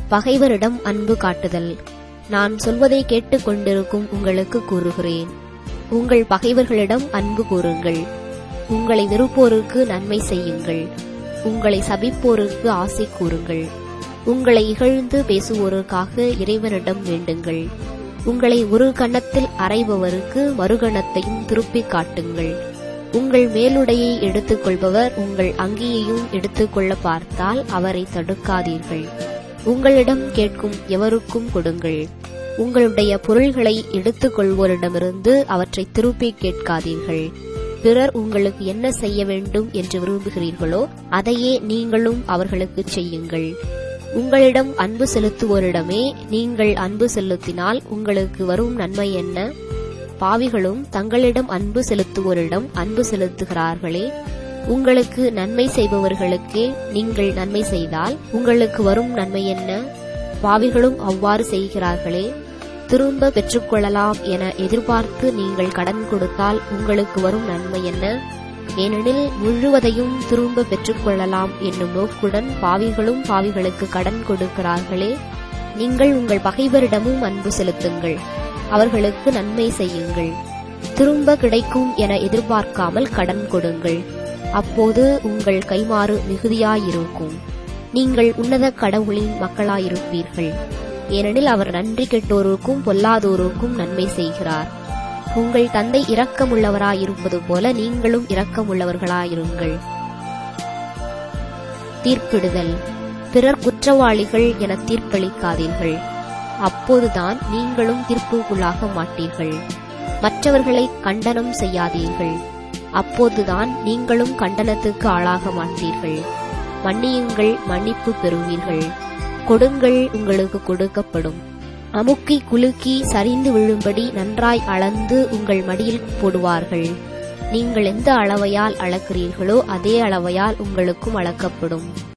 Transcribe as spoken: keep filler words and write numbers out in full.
பகைவரிடம் அன்பு காட்டுதல். நான் சொல்வதை கேட்டுக் கொண்டிருக்கும் உங்களுக்கு கூறுகிறேன், உங்கள் பகைவர்களிடம் அன்பு கூறுங்கள். உங்களை வெறுப்போருக்கு நன்மை செய்யுங்கள். உங்களை சபிப்போருக்கு ஆசை கூறுங்கள். உங்களை இகழ்ந்து பேசுவோருக்காக இறைவனிடம் வேண்டுங்கள். உங்களை ஒரு கன்னத்தில் அறைபவருக்கு மறுகணத்தையும் திருப்பிக் காட்டுங்கள். உங்கள் மேலுடையை எடுத்துக்கொள்பவர் உங்கள் அங்கியையும் எடுத்துக்கொள்ள பார்த்தால் அவரை தடுக்காதீர்கள். உங்களிடம் கேட்கும் எவருக்கும் கொடுங்கள். உங்களுடைய பொருள்களை எடுத்துக்கொள்வோரிடமிருந்து அவற்றை திருப்பிக் கேட்காதீர்கள். பிறர் உங்களுக்கு என்ன செய்ய வேண்டும் என்று விரும்புகிறீர்களோ அதையே நீங்களும் அவர்களுக்கு செய்யுங்கள். உங்களிடம் அன்பு செலுத்துவோரிடமே நீங்கள் அன்பு செலுத்தினால் உங்களுக்கு வரும் நன்மை என்ன? பாவிகளும் தங்களிடம் அன்பு செலுத்துவோரிடம் அன்பு செலுத்துகிறார்களே. உங்களுக்கு நன்மை செய்பவர்களுக்கே நீங்கள் நன்மை செய்தால் உங்களுக்கு வரும் நன்மை என்ன? பாவிகளும் அவ்வாறு செய்கிறார்களே. திரும்ப பெற்றுக்கொள்ளலாம் என எதிர்பார்த்து நீங்கள் கடன் கொடுத்தால் உங்களுக்கு வரும் நன்மை என்ன? ஏனெனில் முழுவதையும் திரும்ப பெற்றுக்கொள்ளலாம் என்னும் நோக்குடன் பாவிகளும் பாவிகளுக்கு கடன் கொடுக்கிறார்களே. நீங்கள் உங்கள் பகைவரிடமும் அன்பு செலுத்துங்கள். அவர்களுக்கு நன்மை செய்யுங்கள். திரும்ப கிடைக்கும் என எதிர்பார்க்காமல் கடன் கொடுங்கள். அப்போது உங்கள் கைமாறு மிகுதியாயிருக்கும். நீங்கள் உன்னத கடவுளின் மக்களாயிருப்பீர்கள். ஏனெனில் அவர் நன்றி கெட்டோருக்கும் பொல்லாதோருக்கும் நன்மை செய்கிறார். உங்கள் தந்தை இரக்கமுள்ளவராயிருப்பது போல நீங்களும் இரக்கமுள்ளவர்களாயிருங்கள். தீர்ப்பிடுதல். பிறர் குற்றவாளிகள் என தீர்ப்பளிக்காதீர்கள். அப்போதுதான் நீங்களும் தீர்ப்புக்குள்ளாக மாட்டீர்கள். மற்றவர்களை கண்டனம் செய்யாதீர்கள். அப்போதுதான் நீங்களும் கண்டனத்துக்கு ஆளாக மாட்டீர்கள். மன்னியுங்கள், மன்னிப்பு பெறுவீர்கள். கொடுங்கள், உங்களுக்கு கொடுக்கப்படும். அமுக்கி குலுக்கி சரிந்து விழும்படி நன்றாய் அளந்து உங்கள் மடியில் போடுவார்கள். நீங்கள் எந்த அளவையால் அளக்கிறீர்களோ அதே அளவையால் உங்களுக்கும் அளக்கப்படும்.